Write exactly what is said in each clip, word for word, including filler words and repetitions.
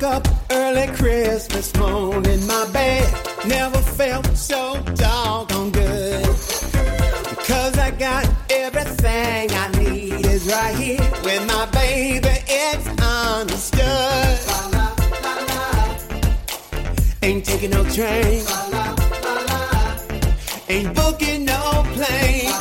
up early Christmas morning. My bed never felt so doggone good. Because I got everything I need is right here with my baby. It's understood. Ain't taking no train. Ain't booking no plane.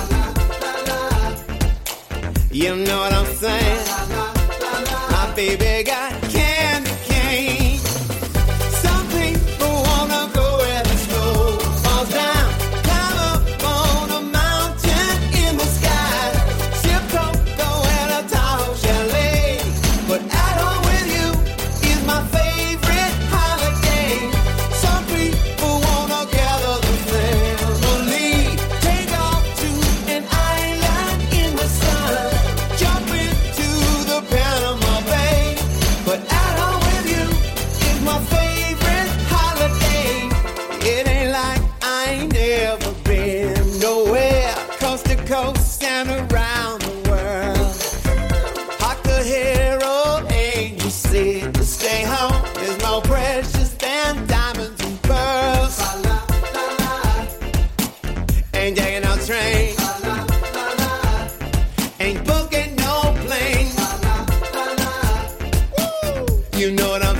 You know what I'm saying? My baby got candy cane. Some people wanna go where the snow falls down. Climb up on a mountain in the sky. Sip cocoa and a tall chalet. But at home with you is my favorite holiday. Some people wanna gather the family. Take off to an island in the sun. Jump into the Panama Bay. But at home with you is my favorite holiday. It ain't like I ain't never been nowhere. Coast to coast and around the world. Haka hero ain't you said to stay home is more precious than diamonds and pearls. Ain't taking no train. Ain't booking no plane. You know what I'm